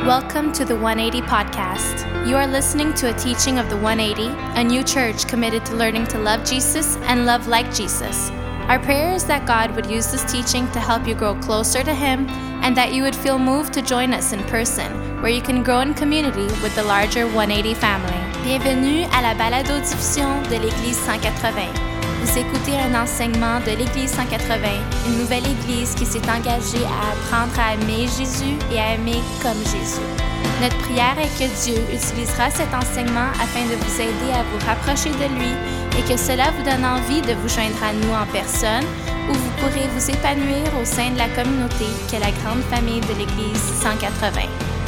Welcome to the 180 Podcast. You are listening to a teaching of the 180, a new church committed to learning to love Jesus and love like Jesus. Our prayer is that God would use this teaching to help you grow closer to Him and that you would feel moved to join us in person, where you can grow in community with the larger 180 family. Bienvenue à la balado-diffusion de l'Église 180. Vous écoutez un enseignement de l'Église 180, une nouvelle Église qui s'est engagée à apprendre à aimer Jésus et à aimer comme Jésus. Notre prière est que Dieu utilisera cet enseignement afin de vous aider à vous rapprocher de lui et que cela vous donne envie de vous joindre à nous en personne où vous pourrez vous épanouir au sein de la communauté qu'est la grande famille de l'Église 180.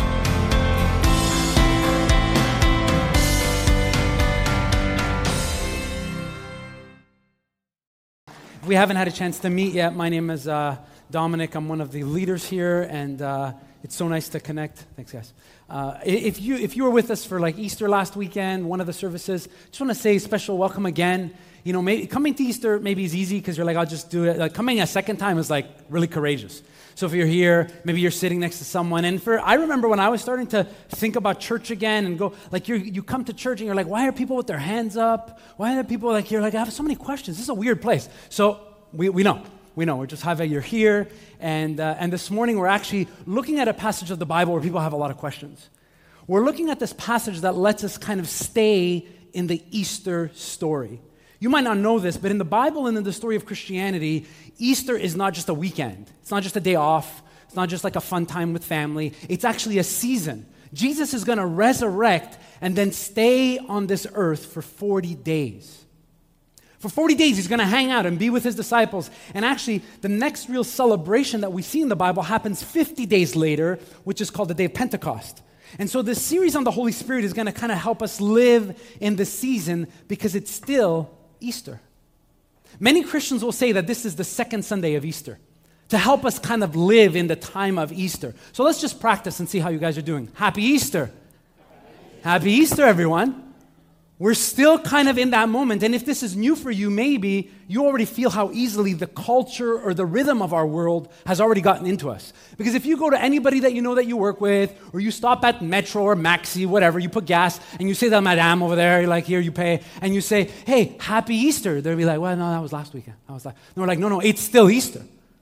If we haven't had a chance to meet yet, my name is Dominic. I'm one of the leaders here, and it's so nice to connect. Thanks, guys. If you were with us for like Easter last weekend, one of the services, just want to say special welcome again. You know, coming to Easter maybe is easy because you're like, I'll just do it. Like coming a second time is like really courageous. So if you're here, maybe you're sitting next to someone. And I remember when I was starting to think about church again and go, like you come to church and you're like, why are people with their hands up? Why are people like, you're like, I have so many questions. This is a weird place. So we know. We're just happy you're here. And this morning we're actually looking at a passage of the Bible where people have a lot of questions. We're looking at this passage that lets us kind of stay in the Easter story. You might not know this, but in the Bible and in the story of Christianity, Easter is not just a weekend. It's not just a day off. It's not just like a fun time with family. It's actually a season. Jesus is going to resurrect and then stay on this earth for 40 days. For 40 days, he's going to hang out and be with his disciples. And actually, the next real celebration that we see in the Bible happens 50 days later, which is called the Day of Pentecost. And so this series on the Holy Spirit is going to kind of help us live in the season because it's still Easter. Many Christians will say that this is the second Sunday of Easter to help us kind of live in the time of Easter. So let's just practice and see how you guys are doing. Happy Easter. Happy Easter, everyone. We're still kind of in that moment. And if this is new for you, maybe you already feel how easily the culture or the rhythm of our world has already gotten into us. Because if you go to anybody that you know that you work with, or you stop at Metro or Maxi, whatever, you put gas, and you say to Madame over there, you're like, here, you pay, and you say, hey, happy Easter. They'll be like, well, no, that was last weekend. We're like, no, it's still Easter.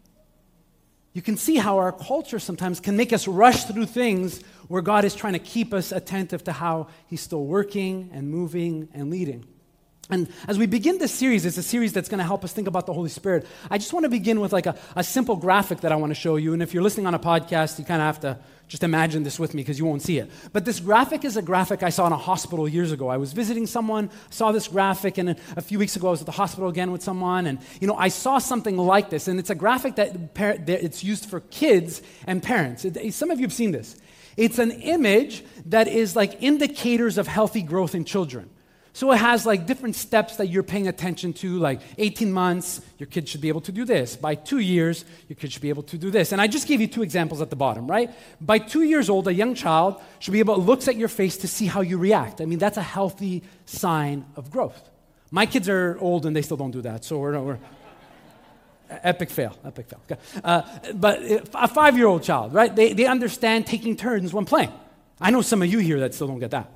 You can see how our culture sometimes can make us rush through things where God is trying to keep us attentive to how He's still working and moving and leading. And as we begin this series, it's a series that's going to help us think about the Holy Spirit. I just want to begin with like a simple graphic that I want to show you. And if you're listening on a podcast, you kind of have to just imagine this with me because you won't see it. But this graphic is a graphic I saw in a hospital years ago. I was visiting someone, saw this graphic, and a few weeks ago I was at the hospital again with someone, and I saw something like this. And it's a graphic that it's used for kids and parents. Some of you have seen this. It's an image that is like indicators of healthy growth in children. So it has like different steps that you're paying attention to, like 18 months, your kid should be able to do this. By 2 years, your kid should be able to do this. And I just gave you two examples at the bottom, right? By 2 years old, a young child should be able to look at your face to see how you react. I mean, that's a healthy sign of growth. My kids are old and they still don't do that, so we're epic fail. Okay. But a 5-year-old child, right? They understand taking turns when playing. I know some of you here that still don't get that.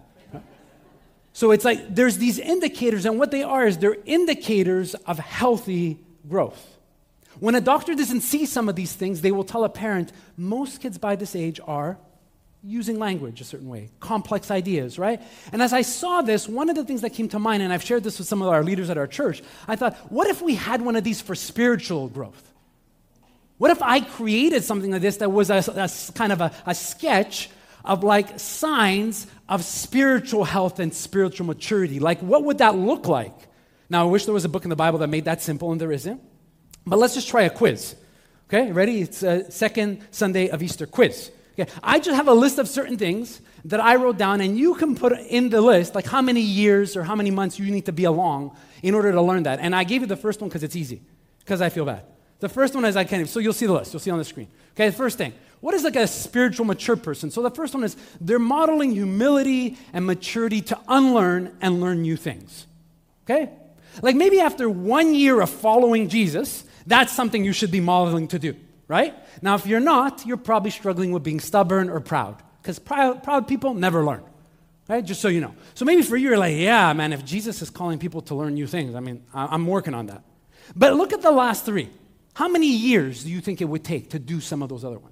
So it's like there's these indicators, and what they are is they're indicators of healthy growth. When a doctor doesn't see some of these things, they will tell a parent, most kids by this age are using language a certain way, complex ideas, right? And as I saw this, one of the things that came to mind, and I've shared this with some of our leaders at our church, I thought, what if we had one of these for spiritual growth? What if I created something like this that was a kind of a sketch of like signs of spiritual health and spiritual maturity? Like, what would that look like? Now, I wish there was a book in the Bible that made that simple, and there isn't. But let's just try a quiz. Okay, ready? It's a second Sunday of Easter quiz. Okay, I just have a list of certain things that I wrote down, and you can put in the list like how many years or how many months you need to be along in order to learn that. And I gave you the first one because it's easy, because I feel bad. The first one is I can't even, so you'll see the list. You'll see on the screen. Okay, the first thing. What is like a spiritual mature person? So the first one is they're modeling humility and maturity to unlearn and learn new things. Okay? Like maybe after 1 year of following Jesus, that's something you should be modeling to do, right? Now, if you're not, you're probably struggling with being stubborn or proud. Because proud people never learn, right? Just so you know. So maybe for you, you're like, yeah, man, if Jesus is calling people to learn new things, I mean, I'm working on that. But look at the last three. How many years do you think it would take to do some of those other ones?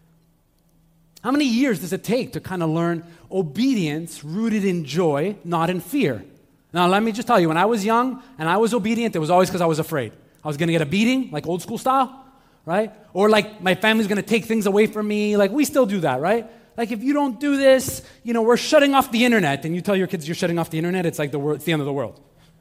How many years does it take to kind of learn obedience rooted in joy, not in fear? Now, let me just tell you, when I was young and I was obedient, it was always because I was afraid. I was going to get a beating, like old school style, right? Or like my family's going to take things away from me. Like we still do that, right? Like if you don't do this, we're shutting off the internet. And you tell your kids you're shutting off the internet, it's like it's the end of the world.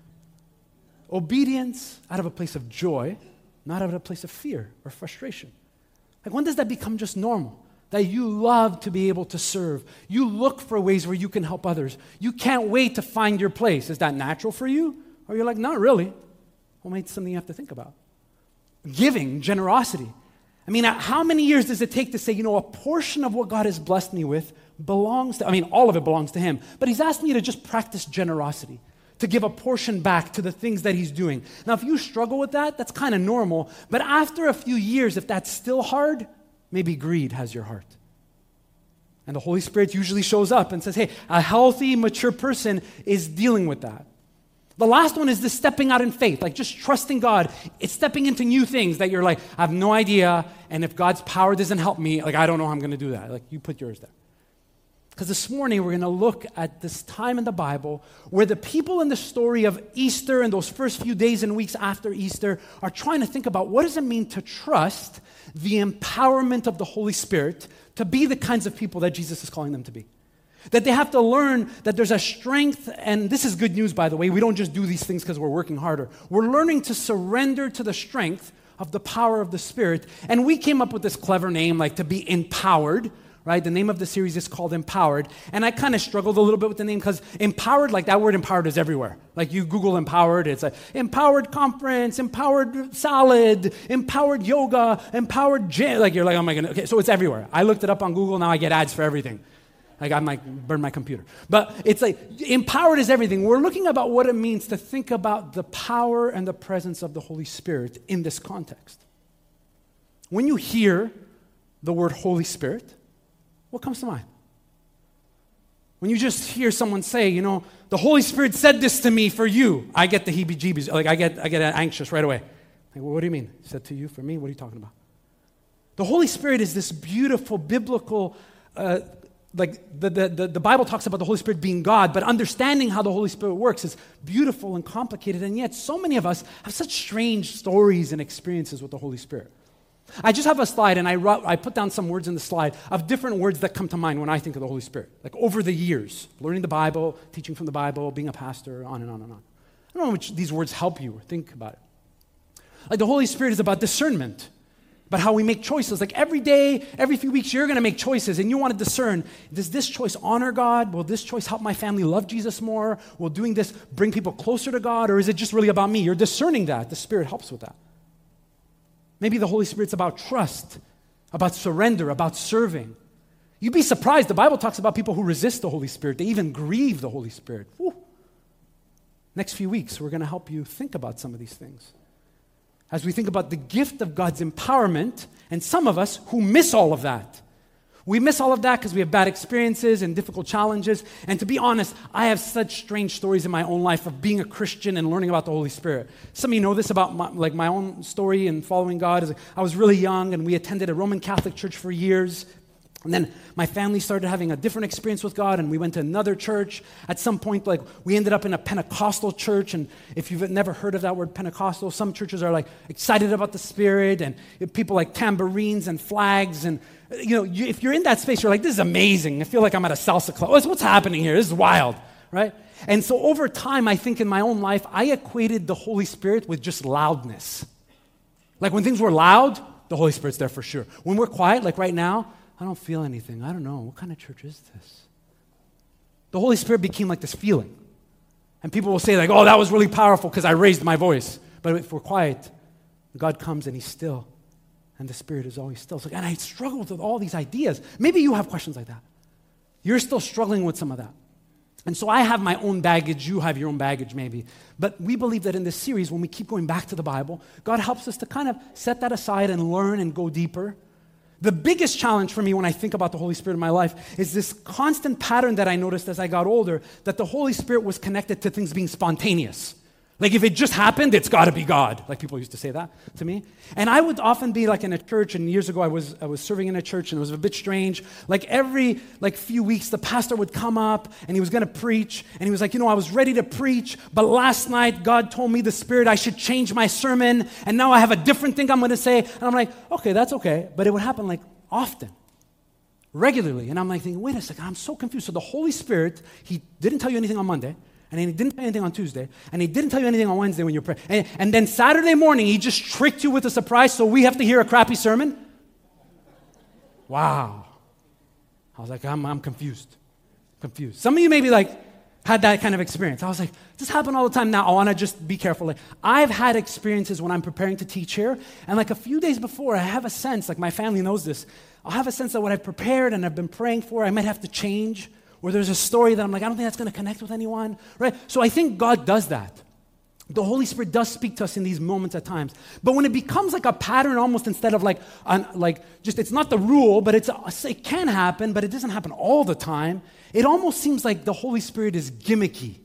Obedience out of a place of joy, not out of a place of fear or frustration. Like when does that become just normal? That you love to be able to serve. You look for ways where you can help others. You can't wait to find your place. Is that natural for you? Or you're like, not really. Well, maybe it's something you have to think about. Giving, generosity. I mean, how many years does it take to say, a portion of what God has blessed me with belongs to, all of it belongs to Him. But He's asked me to just practice generosity, to give a portion back to the things that He's doing. Now, if you struggle with that, that's kind of normal. But after a few years, if that's still hard, maybe greed has your heart. And the Holy Spirit usually shows up and says, hey, a healthy, mature person is dealing with that. The last one is this stepping out in faith, like just trusting God. It's stepping into new things that you're like, I have no idea, and if God's power doesn't help me, like I don't know how I'm going to do that. Like you put yours there. Because this morning we're going to look at this time in the Bible where the people in the story of Easter and those first few days and weeks after Easter are trying to think about what does it mean to trust the empowerment of the Holy Spirit to be the kinds of people that Jesus is calling them to be. That they have to learn that there's a strength, and this is good news, by the way. We don't just do these things because we're working harder. We're learning to surrender to the strength of the power of the Spirit. And we came up with this clever name, like to be empowered, right? The name of the series is called Empowered. And I kind of struggled a little bit with the name because empowered, like that word empowered is everywhere. Like you Google empowered, it's like empowered conference, empowered salad, empowered yoga, empowered gym. Like you're like, oh my goodness. Okay, so it's everywhere. I looked it up on Google, now I get ads for everything. Like I might burn my computer. But it's like empowered is everything. We're looking about what it means to think about the power and the presence of the Holy Spirit in this context. When you hear the word Holy Spirit, what comes to mind? When you just hear someone say, the Holy Spirit said this to me for you, I get the heebie-jeebies. Like I get anxious right away. Like, well, what do you mean? He said to you for me? What are you talking about? The Holy Spirit is this beautiful biblical the Bible talks about the Holy Spirit being God, but understanding how the Holy Spirit works is beautiful and complicated, and yet so many of us have such strange stories and experiences with the Holy Spirit. I just have a slide, and I put down some words in the slide of different words that come to mind when I think of the Holy Spirit, like over the years, learning the Bible, teaching from the Bible, being a pastor, on and on and on. I don't know which these words help you or think about it. Like the Holy Spirit is about discernment, about how we make choices. Like every day, every few weeks, you're going to make choices, and you want to discern, does this choice honor God? Will this choice help my family love Jesus more? Will doing this bring people closer to God? Or is it just really about me? You're discerning that. The Spirit helps with that. Maybe the Holy Spirit's about trust, about surrender, about serving. You'd be surprised. The Bible talks about people who resist the Holy Spirit. They even grieve the Holy Spirit. Whew. Next few weeks, we're going to help you think about some of these things. As we think about the gift of God's empowerment, and some of us who miss all of that. We miss all of that because we have bad experiences and difficult challenges. And to be honest, I have such strange stories in my own life of being a Christian and learning about the Holy Spirit. Some of you know this about my own story in following God. I was really young, and we attended a Roman Catholic church for years. And then my family started having a different experience with God, and we went to another church. At some point, we ended up in a Pentecostal church, and if you've never heard of that word Pentecostal, some churches are excited about the Spirit, and people like tambourines and flags, and if you're in that space, you're like, this is amazing. I feel like I'm at a salsa club. What's happening here? This is wild, right? And so over time, I think in my own life, I equated the Holy Spirit with just loudness. Like when things were loud, the Holy Spirit's there for sure. When we're quiet, like right now, I don't feel anything. I don't know. What kind of church is this? The Holy Spirit became like this feeling. And people will say oh, that was really powerful because I raised my voice. But if we're quiet, God comes and He's still. And the Spirit is always still. And I struggled with all these ideas. Maybe you have questions like that. You're still struggling with some of that. And so I have my own baggage. You have your own baggage maybe. But we believe that in this series, when we keep going back to the Bible, God helps us to kind of set that aside and learn and go deeper. The biggest challenge for me when I think about the Holy Spirit in my life is this constant pattern that I noticed as I got older, that the Holy Spirit was connected to things being spontaneous. Like if it just happened, it's got to be God. Like people used to say that to me. And I would often be like in a church, and years ago I was serving in a church, and it was a bit strange. Like every few weeks, the pastor would come up, and he was going to preach, and he was like, I was ready to preach, but last night God told me the Spirit I should change my sermon, and now I have a different thing I'm going to say. And I'm like, okay, that's okay. But it would happen like often, regularly. And I'm like thinking, wait a second, I'm so confused. So the Holy Spirit, he didn't tell you anything on Monday, and he didn't tell you anything on Tuesday, and he didn't tell you anything on Wednesday when you're praying. And then Saturday morning, he just tricked you with a surprise, so we have to hear a crappy sermon? Wow. I was like, I'm confused. Confused. Some of you maybe had that kind of experience. I was like, this happens all the time. Now, I want to just be careful. I've had experiences when I'm preparing to teach here, and a few days before, I have a sense, my family knows this, I'll have a sense that what I've prepared and I've been praying for, I might have to change. Or there's a story that I'm like, I don't think that's going to connect with anyone, right? So I think God does that. The Holy Spirit does speak to us in these moments at times. But when it becomes like a pattern almost instead of it's not the rule, but it can happen, but it doesn't happen all the time, it almost seems like the Holy Spirit is gimmicky.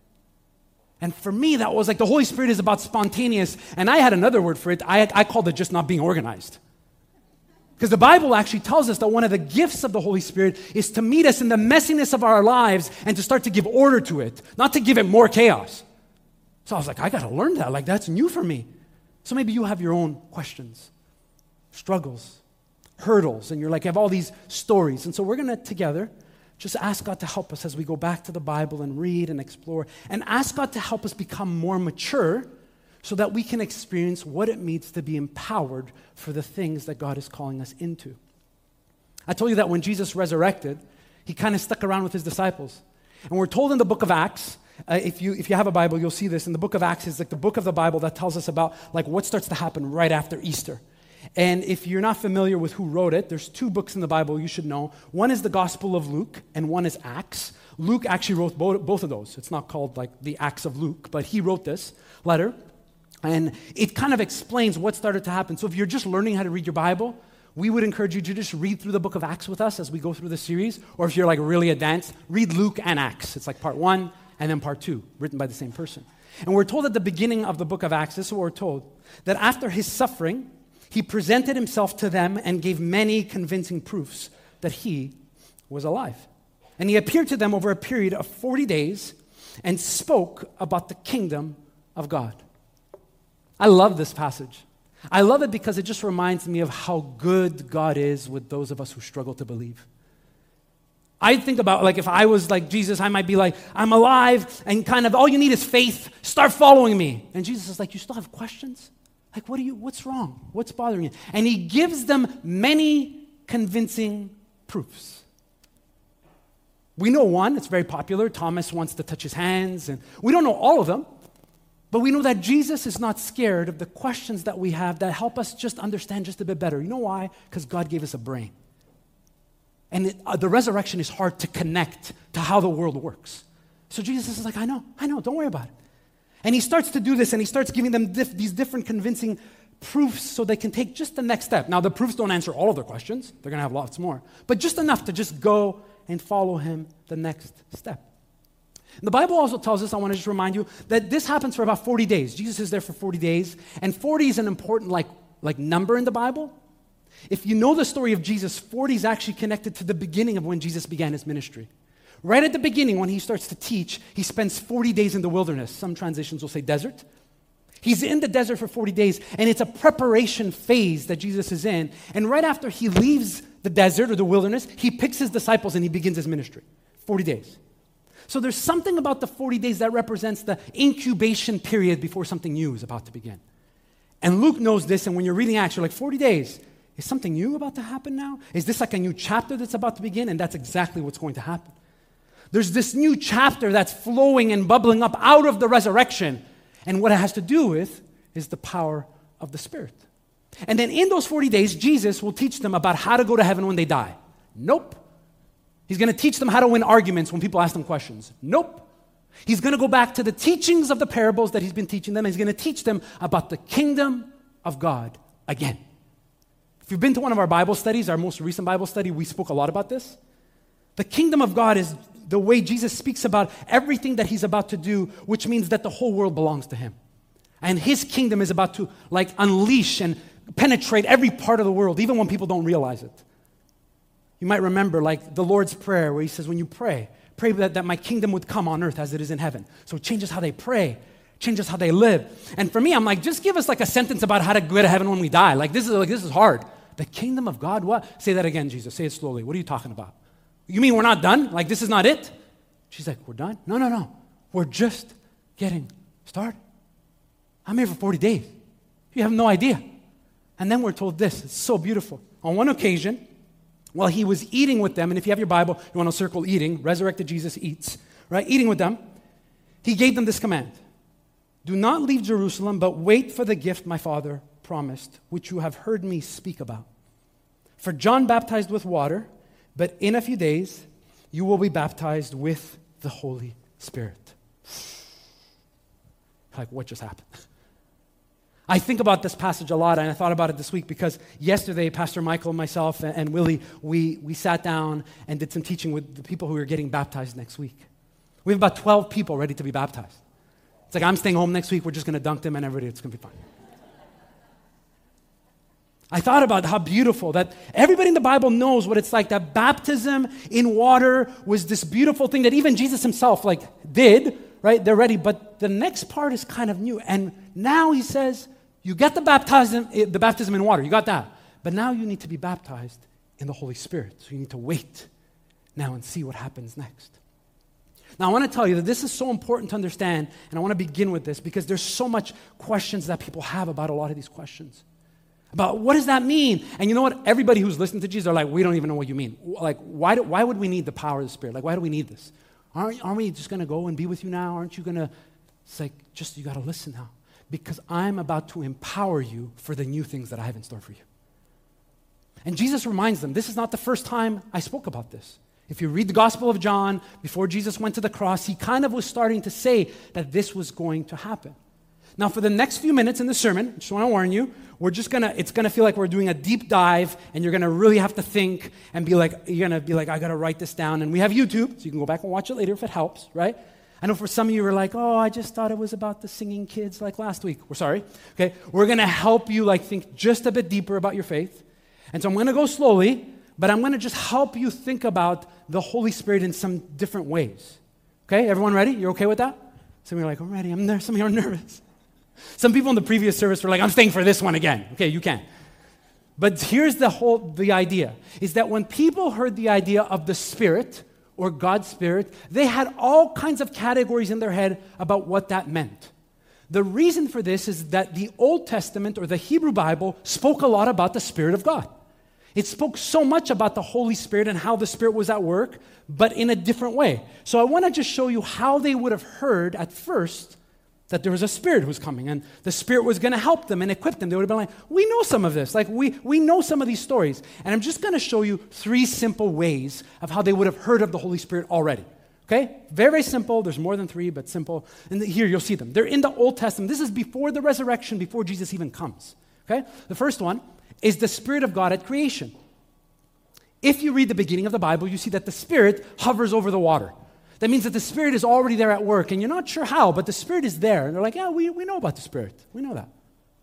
And for me, that was like the Holy Spirit is about spontaneous, and I had another word for it. I called it just not being organized. Because the Bible actually tells us that one of the gifts of the Holy Spirit is to meet us in the messiness of our lives and to start to give order to it, not to give it more chaos. So I was like, I got to learn that. That's new for me. So maybe you have your own questions, struggles, hurdles, and you're like, you have all these stories. And so we're going to together just ask God to help us as we go back to the Bible and read and explore, and ask God to help us become more mature so that we can experience what it means to be empowered for the things that God is calling us into. I told you that when Jesus resurrected, he kind of stuck around with his disciples. And we're told in the book of Acts, if you have a Bible, you'll see this. In the book of Acts is like the book of the Bible that tells us about what starts to happen right after Easter. And if you're not familiar with who wrote it, there's two books in the Bible you should know. One is the Gospel of Luke, and one is Acts. Luke actually wrote both of those. It's not called the Acts of Luke, but he wrote this letter. And it kind of explains what started to happen. So if you're just learning how to read your Bible, we would encourage you to just read through the book of Acts with us as we go through the series. Or if you're really advanced, read Luke and Acts. It's part 1 and then part 2, written by the same person. And we're told at the beginning of the book of Acts, this is what we're told, that after his suffering, he presented himself to them and gave many convincing proofs that he was alive. And he appeared to them over a period of 40 days and spoke about the kingdom of God. I love this passage. I love it because it just reminds me of how good God is with those of us who struggle to believe. I think about if I was like Jesus, I might be like, I'm alive, and kind of all you need is faith. Start following me. And Jesus is like, you still have questions? What's wrong? What's bothering you? And he gives them many convincing proofs. We know one, it's very popular. Thomas wants to touch his hands, and we don't know all of them. But we know that Jesus is not scared of the questions that we have that help us just understand just a bit better. You know why? Because God gave us a brain. And the resurrection is hard to connect to how the world works. So Jesus is like, I know, don't worry about it. And he starts to do this, and he starts giving them these different convincing proofs so they can take just the next step. Now, the proofs don't answer all of their questions. They're going to have lots more. But just enough to just go and follow him the next step. The Bible also tells us, I want to just remind you, that this happens for about 40 days. Jesus is there for 40 days, and 40 is an important number in the Bible. If you know the story of Jesus, 40 is actually connected to the beginning of when Jesus began his ministry. Right at the beginning, when he starts to teach, he spends 40 days in the wilderness. Some translations will say desert. He's in the desert for 40 days, and it's a preparation phase that Jesus is in. And right after he leaves the desert or the wilderness, he picks his disciples and he begins his ministry. 40 days. So there's something about the 40 days that represents the incubation period before something new is about to begin. And Luke knows this, and when you're reading Acts, you're like, 40 days, is something new about to happen now? Is this like a new chapter that's about to begin? And that's exactly what's going to happen. There's this new chapter that's flowing and bubbling up out of the resurrection. And what it has to do with is the power of the Spirit. And then in those 40 days, Jesus will teach them about how to go to heaven when they die. Nope. He's going to teach them how to win arguments when people ask them questions. Nope. He's going to go back to the teachings of the parables that he's been teaching them. He's going to teach them about the kingdom of God again. If you've been to one of our Bible studies, our most recent Bible study, we spoke a lot about this. The kingdom of God is the way Jesus speaks about everything that he's about to do, which means that the whole world belongs to him. And his kingdom is about to unleash and penetrate every part of the world, even when people don't realize it. You might remember the Lord's Prayer where he says, when you pray that my kingdom would come on earth as it is in heaven. So it changes how they pray, changes how they live. And for me, I'm just give us a sentence about how to go to heaven when we die. This is hard. The kingdom of God, what? Say that again, Jesus. Say it slowly. What are you talking about? You mean we're not done? This is not it? She's like, we're done? No. We're just getting started. I'm here for 40 days. You have no idea. And then we're told this. It's so beautiful. On one occasion, while he was eating with them, and if you have your Bible, you want to circle eating, resurrected Jesus eats, right? Eating with them, he gave them this command. Do not leave Jerusalem, but wait for the gift my Father promised, which you have heard me speak about. For John baptized with water, but in a few days you will be baptized with the Holy Spirit. What just happened? I think about this passage a lot, and I thought about it this week because yesterday, Pastor Michael, myself, and Willie, we sat down and did some teaching with the people who are getting baptized next week. We have about 12 people ready to be baptized. It's I'm staying home next week. We're just going to dunk them and everybody. It's going to be fine. I thought about how beautiful that everybody in the Bible knows what it's like, that baptism in water was this beautiful thing that even Jesus himself did, right? They're ready, but the next part is kind of new. And now he says, you get the baptism in water, you got that. But now you need to be baptized in the Holy Spirit. So you need to wait now and see what happens next. Now I want to tell you that this is so important to understand, and I want to begin with this because there's so much questions that people have about a lot of these questions. About what does that mean? And you know what? Everybody who's listening to Jesus are like, we don't even know what you mean. Why would we need the power of the Spirit? Why do we need this? Aren't we just going to go and be with you now? Aren't you going to? It's you got to listen now. Because I'm about to empower you for the new things that I have in store for you. And Jesus reminds them, this is not the first time I spoke about this. If you read the Gospel of John, before Jesus went to the cross, he kind of was starting to say that this was going to happen. Now, for the next few minutes in the sermon, I just want to warn you, it's going to feel like we're doing a deep dive, and you're going to really have to think and you're going to be like, I got to write this down. And we have YouTube, so you can go back and watch it later if it helps, right? I know for some of you are like, I just thought it was about the singing kids last week. We're sorry. Okay, we're going to help you think just a bit deeper about your faith. And so I'm going to go slowly, but I'm going to just help you think about the Holy Spirit in some different ways. Okay, everyone ready? You're okay with that? Some of you are like, I'm ready. I'm there. Some of you are nervous. Some people in the previous service were like, I'm staying for this one again. Okay, you can. But here's the idea, is that when people heard the idea of the Spirit or God's Spirit, they had all kinds of categories in their head about what that meant. The reason for this is that the Old Testament or the Hebrew Bible spoke a lot about the Spirit of God. It spoke so much about the Holy Spirit and how the Spirit was at work, but in a different way. So I want to just show you how they would have heard at first that there was a Spirit who was coming, and the Spirit was going to help them and equip them. They would have been like, we know some of this. We know some of these stories. And I'm just going to show you 3 simple ways of how they would have heard of the Holy Spirit already. Okay? Very, very simple. There's more than 3, but simple. And here you'll see them. They're in the Old Testament. This is before the resurrection, before Jesus even comes. Okay? The first one is the Spirit of God at creation. If you read the beginning of the Bible, you see that the Spirit hovers over the water. That means that the Spirit is already there at work, and you're not sure how, but the Spirit is there. And they're like, yeah, we know about the Spirit. We know that.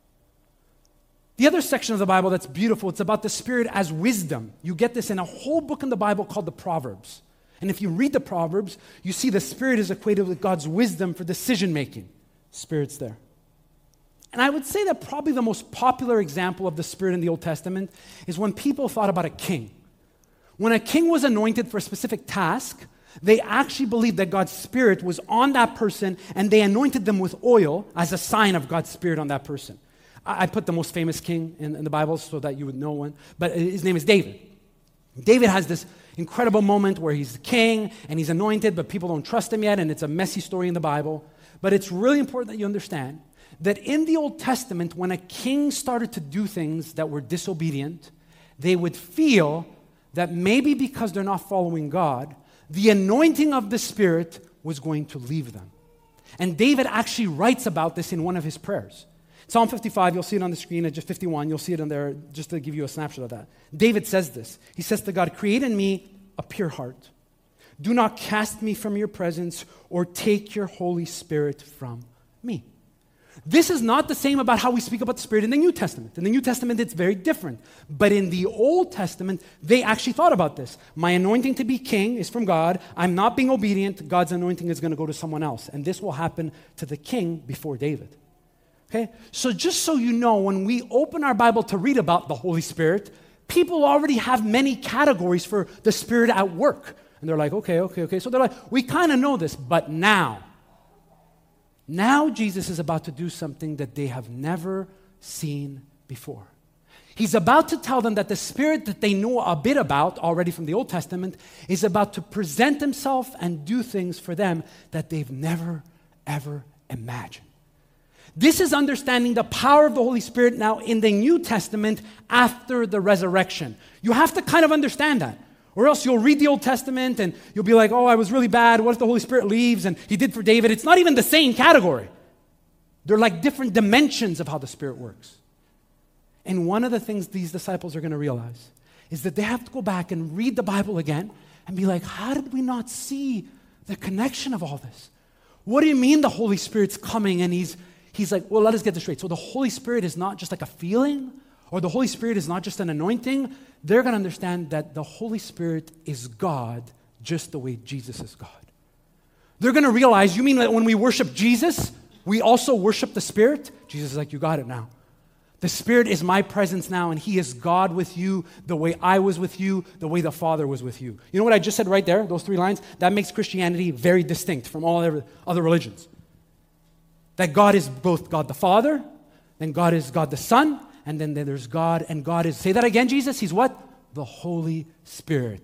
The other section of the Bible that's beautiful, it's about the Spirit as wisdom. You get this in a whole book in the Bible called the Proverbs. And if you read the Proverbs, you see the Spirit is equated with God's wisdom for decision-making. Spirit's there. And I would say that probably the most popular example of the Spirit in the Old Testament is when people thought about a king. When a king was anointed for a specific task, they actually believed that God's Spirit was on that person, and they anointed them with oil as a sign of God's Spirit on that person. I put the most famous king in the Bible so that you would know one, but his name is David. David has this incredible moment where he's the king, and he's anointed, but people don't trust him yet, and it's a messy story in the Bible. But it's really important that you understand that in the Old Testament, when a king started to do things that were disobedient, they would feel that maybe because they're not following God, the anointing of the Spirit was going to leave them. And David actually writes about this in one of his prayers. Psalm 55, you'll see it on the screen at just 51. You'll see it on there just to give you a snapshot of that. David says this. He says to God, create in me a pure heart. Do not cast me from your presence or take your Holy Spirit from me. This is not the same about how we speak about the Spirit in the New Testament. In the New Testament, it's very different. But in the Old Testament, they actually thought about this. My anointing to be king is from God. I'm not being obedient. God's anointing is going to go to someone else. And this will happen to the king before David. Okay? So just so you know, when we open our Bible to read about the Holy Spirit, people already have many categories for the Spirit at work. And they're like, okay. So they're like, we kind of know this, but now Jesus is about to do something that they have never seen before. He's about to tell them that the Spirit that they know a bit about already from the Old Testament is about to present himself and do things for them that they've never, ever imagined. This is understanding the power of the Holy Spirit now in the New Testament after the resurrection. You have to kind of understand that. Or else you'll read the Old Testament and you'll be like, oh, I was really bad. What if the Holy Spirit leaves and he did for David? It's not even the same category. They're like different dimensions of how the Spirit works. And one of the things these disciples are going to realize is that they have to go back and read the Bible again and be like, how did we not see the connection of all this? What do you mean the Holy Spirit's coming? And he's like, well, let us get this straight. So the Holy Spirit is not just like a feeling, or the Holy Spirit is not just an anointing. They're going to understand that the Holy Spirit is God just the way Jesus is God. They're going to realize, you mean that when we worship Jesus, we also worship the Spirit? Jesus is like, you got it now. The Spirit is my presence now, and He is God with you the way I was with you, the way the Father was with you. You know what I just said right there, those 3 lines? That makes Christianity very distinct from all other religions. That God is both God the Father, then God is God the Son, and then there's God, and God is, say that again, Jesus? He's what? The Holy Spirit.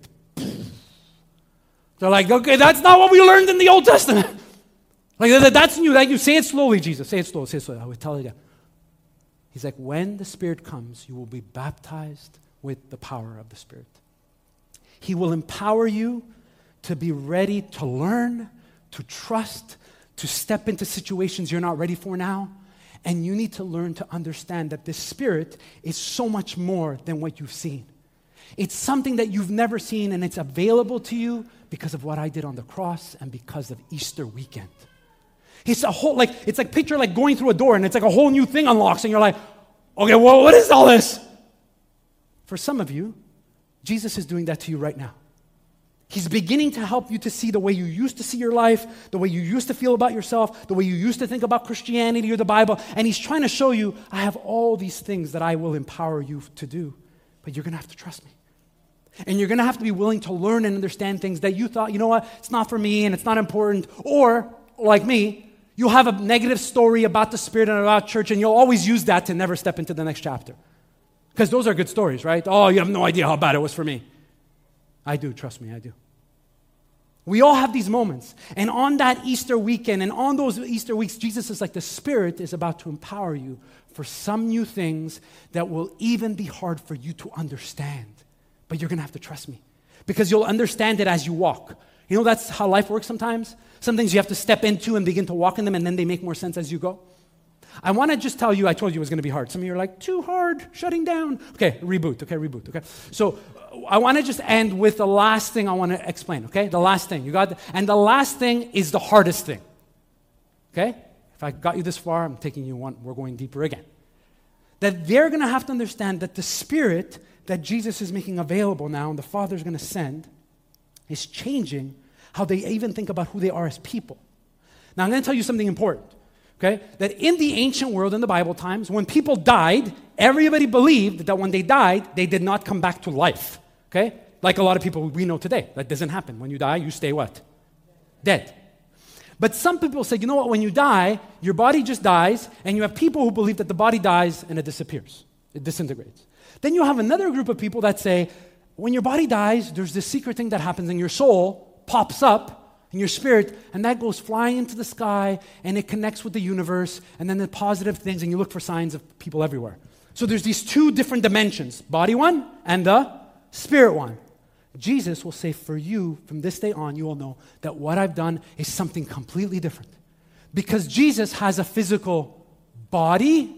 They're like, okay, that's not what we learned in the Old Testament. Like, that's new. Like, you say it slowly, Jesus. Say it slowly. I will tell it again. He's like, when the Spirit comes, you will be baptized with the power of the Spirit. He will empower you to be ready to learn, to trust, to step into situations you're not ready for now. And you need to learn to understand that this Spirit is so much more than what you've seen. It's something that you've never seen, and it's available to you because of what I did on the cross and because of Easter weekend. It's a whole, it's like picture like going through a door and it's like a whole new thing unlocks and you're like, okay, well, what is all this? For some of you, Jesus is doing that to you right now. He's beginning to help you to see the way you used to see your life, the way you used to feel about yourself, the way you used to think about Christianity or the Bible. And He's trying to show you, I have all these things that I will empower you to do, but you're going to have to trust me. And you're going to have to be willing to learn and understand things that you thought, you know what, it's not for me and it's not important. Or, like me, you'll have a negative story about the Spirit and about church, and you'll always use that to never step into the next chapter. Because those are good stories, right? Oh, you have no idea how bad it was for me. I do, trust me, I do. We all have these moments. And on that Easter weekend and on those Easter weeks, Jesus is like, the Spirit is about to empower you for some new things that will even be hard for you to understand. But you're going to have to trust me because you'll understand it as you walk. You know, that's how life works sometimes. Some things you have to step into and begin to walk in them, and then they make more sense as you go. I want to just tell you, I told you it was going to be hard. Some of you are like, too hard, shutting down. Okay, reboot. So I want to just end with the last thing I want to explain, okay? The last thing. And the last thing is the hardest thing, okay? If I got you this far, I'm taking you one. We're going deeper again. That they're going to have to understand that the Spirit that Jesus is making available now and the Father's going to send is changing how they even think about who they are as people. Now, I'm going to tell you something important. Okay? That in the ancient world, in the Bible times, when people died, everybody believed that when they died, they did not come back to life. Okay? Like a lot of people we know today. That doesn't happen. When you die, you stay what? Dead. But some people say, you know what? When you die, your body just dies, and you have people who believe that the body dies and it disappears. It disintegrates. Then you have another group of people that say, when your body dies, there's this secret thing that happens and your soul pops up in your spirit, and that goes flying into the sky, and it connects with the universe, and then the positive things, and you look for signs of people everywhere. So there's these 2 different dimensions, body one and the spirit one. Jesus will say, for you, from this day on, you will know that what I've done is something completely different. Because Jesus has a physical body,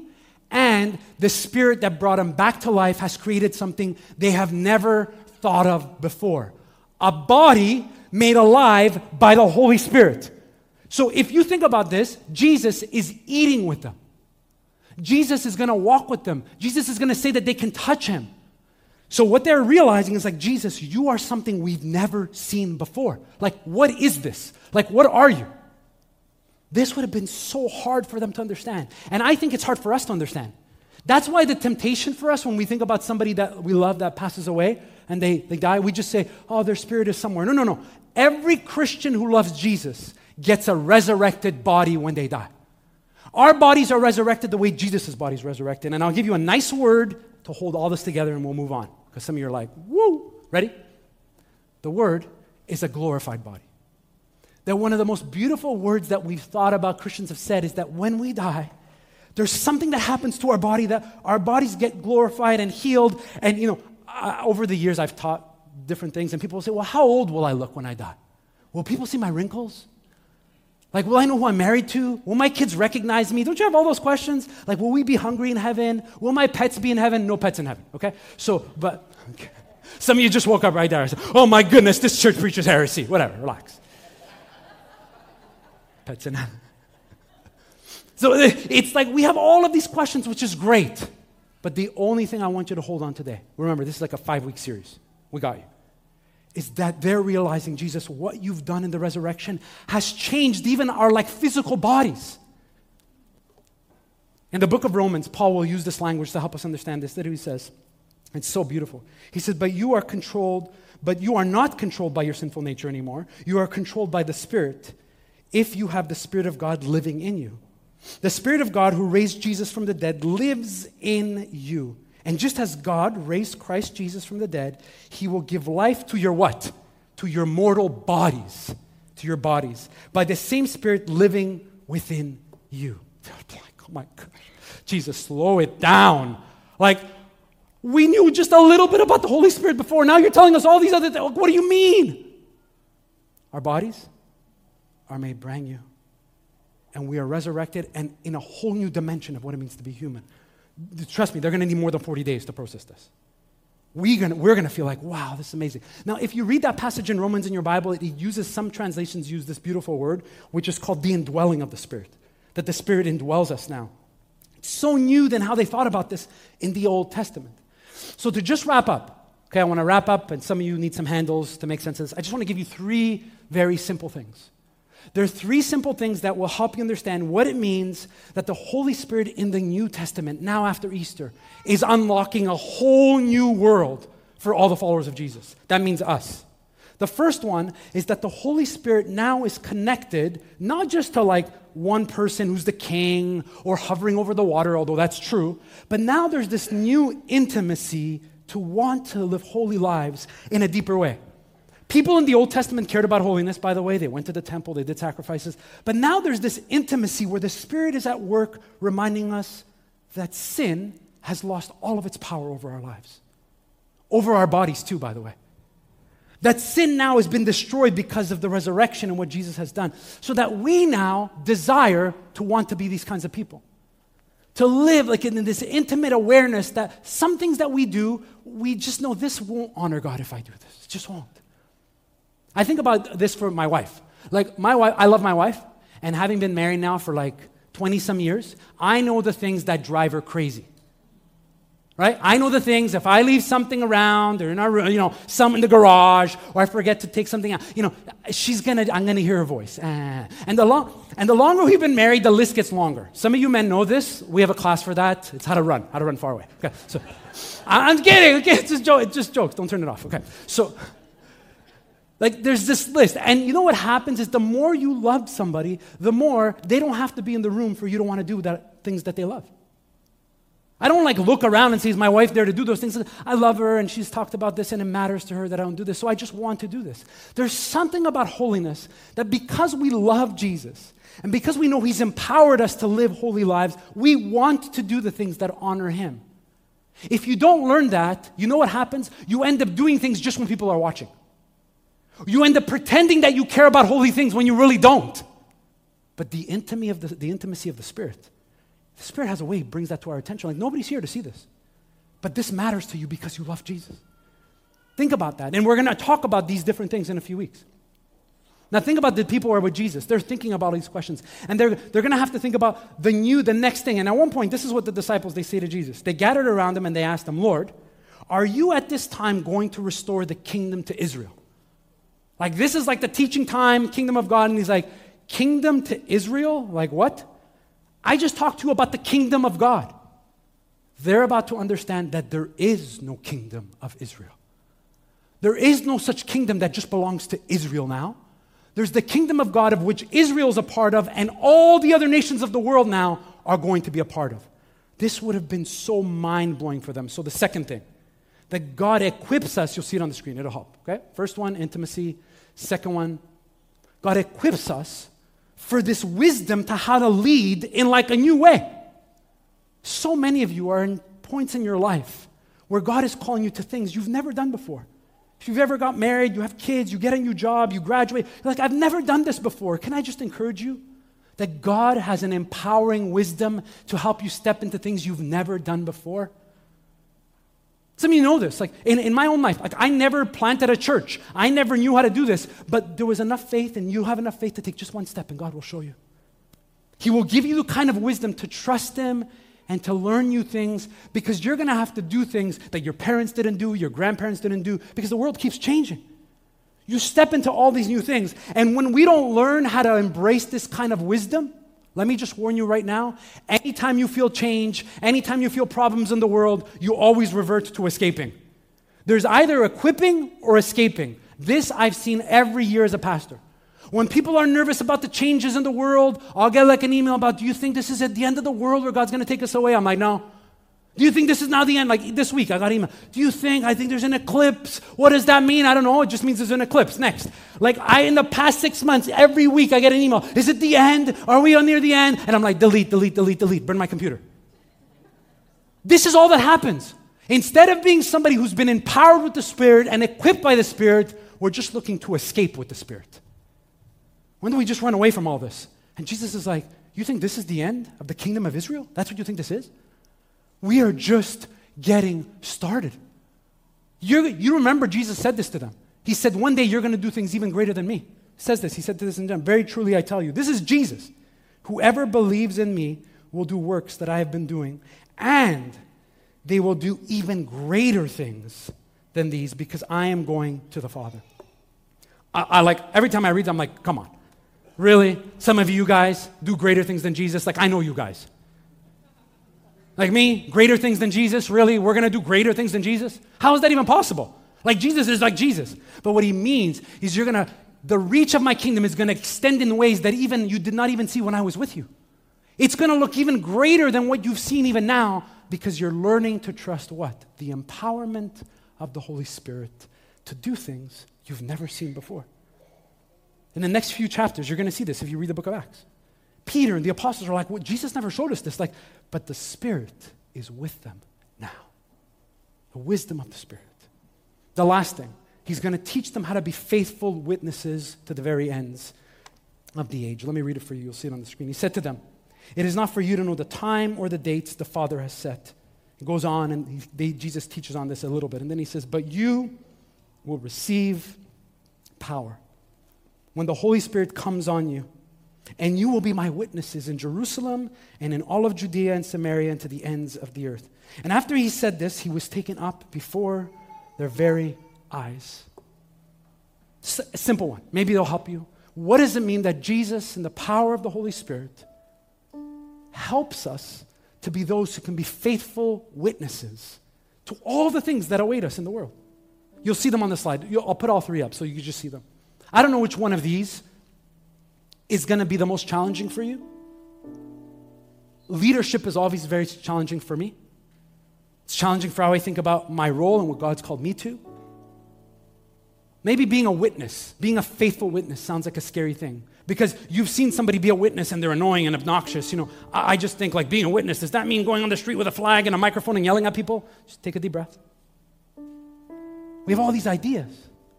and the Spirit that brought them back to life has created something they have never thought of before. A body made alive by the Holy Spirit. So if you think about this, Jesus is eating with them. Jesus is going to walk with them. Jesus is going to say that they can touch him. So what they're realizing is like, Jesus, you are something we've never seen before. Like, what is this? Like, what are you? This would have been so hard for them to understand. And I think it's hard for us to understand. That's why the temptation for us when we think about somebody that we love that passes away and they die, we just say, oh, their spirit is somewhere. No. Every Christian who loves Jesus gets a resurrected body when they die. Our bodies are resurrected the way Jesus' body is resurrected. And I'll give you a nice word to hold all this together and we'll move on. Because some of you are like, woo, ready? The word is a glorified body. That one of the most beautiful words that we've thought about, Christians have said, is that when we die, there's something that happens to our body, that our bodies get glorified and healed. And, over the years, I've taught different things, and people will say, well, how old will I look when I die? Will people see my wrinkles? Like, will I know who I'm married to? Will my kids recognize me? Don't you have all those questions? Like, will we be hungry in heaven? Will my pets be in heaven? No pets in heaven, okay? Okay. Some of you just woke up right there and said, oh my goodness, this church preaches heresy. Whatever, relax. Pets in heaven. So it's like we have all of these questions, which is great. But the only thing I want you to hold on today, remember, this is like a 5-week series. We got you. Is that they're realizing, Jesus, what you've done in the resurrection has changed even our like physical bodies. In the book of Romans, Paul will use this language to help us understand this. That he says, it's so beautiful. He says, but you are not controlled by your sinful nature anymore. You are controlled by the Spirit if you have the Spirit of God living in you. The Spirit of God who raised Jesus from the dead lives in you. And just as God raised Christ Jesus from the dead, he will give life to your what? To your mortal bodies. To your bodies. By the same Spirit living within you. Oh my gosh. Jesus, slow it down. Like, we knew just a little bit about the Holy Spirit before. Now you're telling us all these other things. What do you mean? Our bodies are made brand new. And we are resurrected and in a whole new dimension of what it means to be human. Trust me, they're going to need more than 40 days to process this. We're going to feel like, wow, this is amazing. Now, if you read that passage in Romans in your Bible, it uses, some translations use this beautiful word, which is called the indwelling of the Spirit. That the Spirit indwells us now. It's so new than how they thought about this in the Old Testament. So to just wrap up, okay, I want to wrap up, and some of you need some handles to make sense of this. I just want to give you 3 very simple things. There are 3 simple things that will help you understand what it means that the Holy Spirit in the New Testament, now after Easter, is unlocking a whole new world for all the followers of Jesus. That means us. The first one is that the Holy Spirit now is connected not just to like one person who's the king or hovering over the water, although that's true, but now there's this new intimacy to want to live holy lives in a deeper way. People in the Old Testament cared about holiness, by the way. They went to the temple, they did sacrifices. But now there's this intimacy where the Spirit is at work reminding us that sin has lost all of its power over our lives. Over our bodies too, by the way. That sin now has been destroyed because of the resurrection and what Jesus has done. So that we now desire to want to be these kinds of people. To live like in this intimate awareness that some things that we do, we just know this won't honor God if I do this. It just won't. I think about this for my wife. Like my wife, I love my wife, and having been married now for like 20-some years, I know the things that drive her crazy. Right? I know the things, if I leave something around, or in our room, some in the garage, or I forget to take something out, I'm gonna hear her voice. And the longer we've been married, the list gets longer. Some of you men know this. We have a class for that. It's how to run far away. Okay, so I'm kidding. Okay, it's just jokes. Don't turn it off. Okay, so. Like, there's this list. And you know what happens is the more you love somebody, the more they don't have to be in the room for you to want to do things that they love. I don't look around and say, is my wife there to do those things? I love her and she's talked about this and it matters to her that I don't do this, so I just want to do this. There's something about holiness that because we love Jesus and because we know he's empowered us to live holy lives, we want to do the things that honor him. If you don't learn that, you know what happens? You end up doing things just when people are watching. You end up pretending that you care about holy things when you really don't. But the intimacy of the Spirit The Spirit has a way, He brings that to our attention. Like, nobody's here to see this. But this matters to you because you love Jesus. Think about that. And we're going to talk about these different things in a few weeks. Now think about the people who are with Jesus. They're thinking about these questions. And they're going to have to think about the next thing. And at one point, this is what the disciples, they say to Jesus. They gathered around Him and they asked Him, Lord, are you at this time going to restore the kingdom to Israel? Like, this is like the teaching time, kingdom of God. And He's like, kingdom to Israel? Like what? I just talked to you about the kingdom of God. They're about to understand that there is no kingdom of Israel. There is no such kingdom that just belongs to Israel now. There's the kingdom of God of which Israel is a part of, and all the other nations of the world now are going to be a part of. This would have been so mind-blowing for them. So the second thing, that God equips us, you'll see it on the screen, it'll help, okay? First one, intimacy. Second one, God equips us for this wisdom to how to lead in like a new way. So many of you are in points in your life where God is calling you to things you've never done before. If you've ever got married, you have kids, you get a new job, you graduate, you're like, I've never done this before. Can I just encourage you that God has an empowering wisdom to help you step into things you've never done before? Some of you know this. Like in my own life, like I never planted a church. I never knew how to do this, but there was enough faith, and you have enough faith to take just one step, and God will show you. He will give you the kind of wisdom to trust Him and to learn new things, because you're going to have to do things that your parents didn't do, your grandparents didn't do, because the world keeps changing. You step into all these new things, and when we don't learn how to embrace this kind of wisdom, let me just warn you right now, anytime you feel change, anytime you feel problems in the world, you always revert to escaping. There's either equipping or escaping. This I've seen every year as a pastor. When people are nervous about the changes in the world, I'll get like an email about, do you think this is at the end of the world where God's going to take us away? I'm like, no. Do you think this is now the end? Like this week, I got an email. I think there's an eclipse. What does that mean? I don't know. It just means there's an eclipse. Next. Like in the past 6 months, every week I get an email. Is it the end? Are we near the end? And I'm like, delete, burn my computer. This is all that happens. Instead of being somebody who's been empowered with the Spirit and equipped by the Spirit, we're just looking to escape with the Spirit. When do we just run away from all this? And Jesus is like, you think this is the end of the kingdom of Israel? That's what you think this is? We are just getting started. You remember Jesus said this to them. He said, one day you're going to do things even greater than me. He says this. He said to this in them, very truly I tell you, this is Jesus. Whoever believes in me will do works that I have been doing, and they will do even greater things than these, because I am going to the Father. I like, every time I read them, I'm like, come on. Really? Some of you guys do greater things than Jesus? Like, I know you guys. Like me, greater things than Jesus? Really? We're going to do greater things than Jesus? How is that even possible? Like, Jesus is like Jesus. But what He means is the reach of my kingdom is going to extend in ways that even you did not even see when I was with you. It's going to look even greater than what you've seen even now, because you're learning to trust what? The empowerment of the Holy Spirit to do things you've never seen before. In the next few chapters, you're going to see this if you read the book of Acts. Peter and the apostles are like, well, Jesus never showed us this. Like, but the Spirit is with them now. The wisdom of the Spirit. The last thing, He's going to teach them how to be faithful witnesses to the very ends of the age. Let me read it for you. You'll see it on the screen. He said to them, it is not for you to know the time or the dates the Father has set. It goes on, and Jesus teaches on this a little bit. And then He says, but you will receive power when the Holy Spirit comes on you, and you will be my witnesses in Jerusalem and in all of Judea and Samaria and to the ends of the earth. And after He said this, He was taken up before their very eyes. A simple one. Maybe it'll help you. What does it mean that Jesus and the power of the Holy Spirit helps us to be those who can be faithful witnesses to all the things that await us in the world? You'll see them on the slide. I'll put all three up so you can just see them. I don't know which one of these is going to be the most challenging for you. Leadership is obviously very challenging for me. It's challenging for how I think about my role and what God's called me to. Maybe being a witness, being a faithful witness sounds like a scary thing, because you've seen somebody be a witness and they're annoying and obnoxious. I just think like being a witness, does that mean going on the street with a flag and a microphone and yelling at people? Just take a deep breath. We have all these ideas.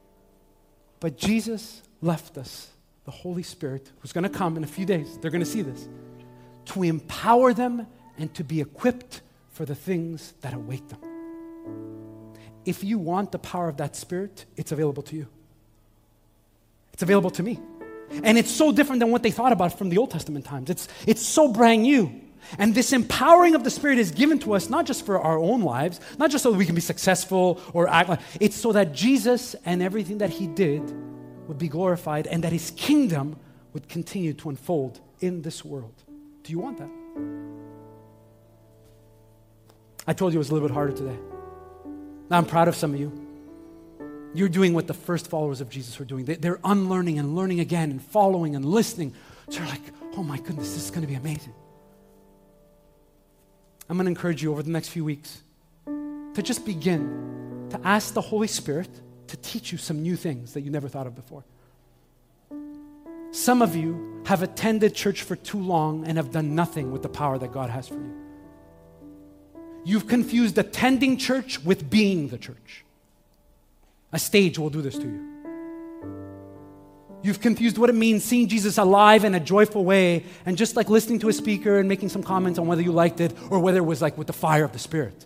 But Jesus left us the Holy Spirit, who's going to come in a few days. They're going to see this, to empower them and to be equipped for the things that await them. If you want the power of that Spirit, it's available to you. It's available to me. And it's so different than what they thought about from the Old Testament times. It's so brand new. And this empowering of the Spirit is given to us not just for our own lives, not just so that we can be successful or act like, it's so that Jesus and everything that He did would be glorified and that His kingdom would continue to unfold in this world. Do you want that? I told you it was a little bit harder today. Now I'm proud of some of you. You're doing what the first followers of Jesus were doing. They're unlearning and learning again and following and listening. So you're like, oh my goodness, this is going to be amazing. I'm going to encourage you over the next few weeks to just begin to ask the Holy Spirit to teach you some new things that you never thought of before. Some of you have attended church for too long and have done nothing with the power that God has for you. You've confused attending church with being the church. A stage will do this to you. You've confused what it means seeing Jesus alive in a joyful way and just like listening to a speaker and making some comments on whether you liked it or whether it was like with the fire of the Spirit.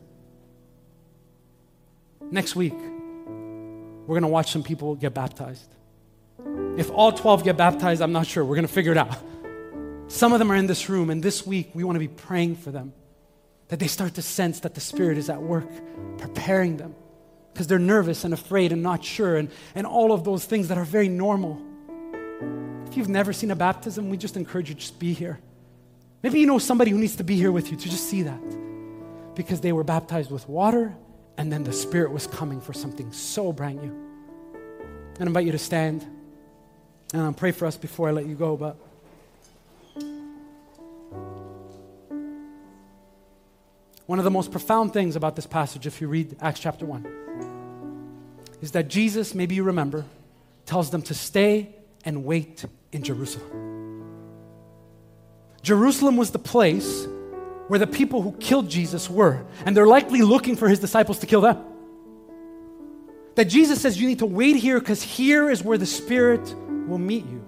Next week, we're going to watch some people get baptized. If all 12 get baptized, I'm not sure. We're going to figure it out. Some of them are in this room, and this week we want to be praying for them, that they start to sense that the Spirit is at work, preparing them, because they're nervous and afraid and not sure and all of those things that are very normal. If you've never seen a baptism, we just encourage you to just be here. Maybe you know somebody who needs to be here with you to just see that, because they were baptized with water and then the Spirit was coming for something so brand new. I invite you to stand and I'll pray for us before I let you go. But one of the most profound things about this passage, if you read Acts chapter 1, is that Jesus, maybe you remember, tells them to stay and wait in Jerusalem. Jerusalem was the place where the people who killed Jesus were, and they're likely looking for His disciples to kill them. That Jesus says you need to wait here because here is where the Spirit will meet you.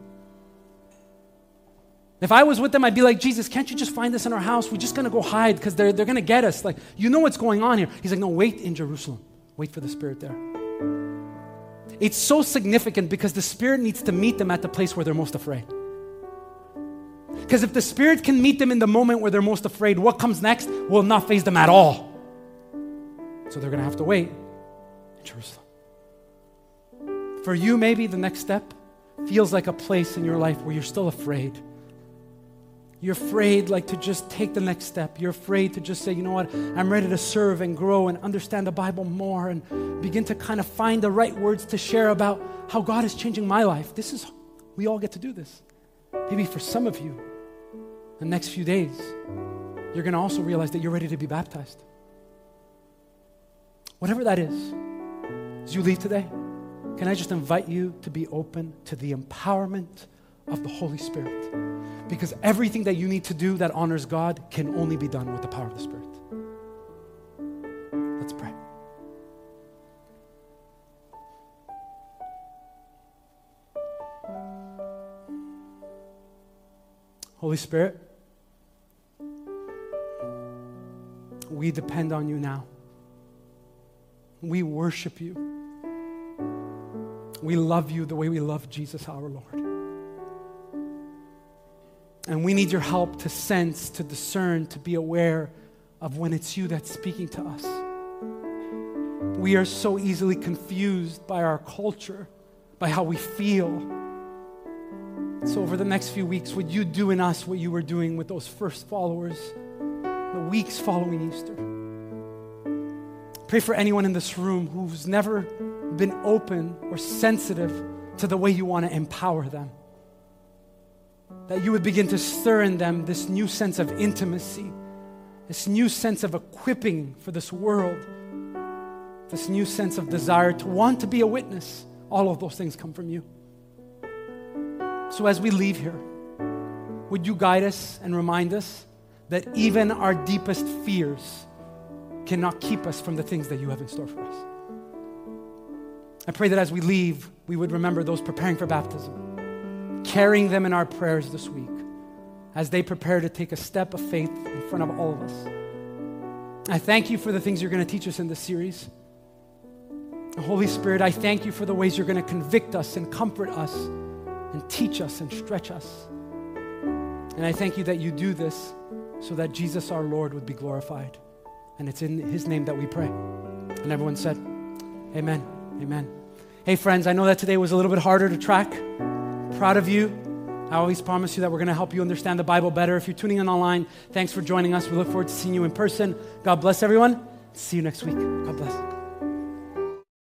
If I was with them, I'd be like, Jesus, can't you just find us in our house? We're just going to go hide because they're going to get us. Like, you know what's going on here. He's like, no, wait in Jerusalem. Wait for the Spirit there. It's so significant because the Spirit needs to meet them at the place where they're most afraid. Because if the Spirit can meet them in the moment where they're most afraid, what comes next will not faze them at all. So they're going to have to wait in Jerusalem. For you, maybe the next step feels like a place in your life where you're still afraid. You're afraid like to just take the next step. You're afraid to just say, you know what, I'm ready to serve and grow and understand the Bible more and begin to kind of find the right words to share about how God is changing my life. We all get to do this. Maybe for some of you, the next few days, you're going to also realize that you're ready to be baptized. Whatever that is, as you leave today, can I just invite you to be open to the empowerment of the Holy Spirit? Because everything that you need to do that honors God can only be done with the power of the Spirit. Let's pray. Holy Spirit, we depend on you now. We worship you. We love you the way we love Jesus our Lord. And we need your help to sense, to discern, to be aware of when it's you that's speaking to us. We are so easily confused by our culture, by how we feel. So over the next few weeks, would you do in us what you were doing with those first followers, the weeks following Easter? Pray for anyone in this room who's never been open or sensitive to the way you want to empower them. That you would begin to stir in them this new sense of intimacy, this new sense of equipping for this world, this new sense of desire to want to be a witness. All of those things come from you. So as we leave here, would you guide us and remind us that even our deepest fears cannot keep us from the things that you have in store for us. I pray that as we leave, we would remember those preparing for baptism, carrying them in our prayers this week as they prepare to take a step of faith in front of all of us. I thank you for the things you're going to teach us in this series. Holy Spirit, I thank you for the ways you're going to convict us and comfort us and teach us and stretch us. And I thank you that you do this so that Jesus our Lord would be glorified. And it's in his name that we pray. And everyone said, amen, amen. Hey friends, I know that today was a little bit harder to track. Proud of you. I always promise you that we're going to help you understand the Bible better. If you're tuning in online, thanks for joining us. We look forward to seeing you in person. God bless everyone. See you next week. God bless.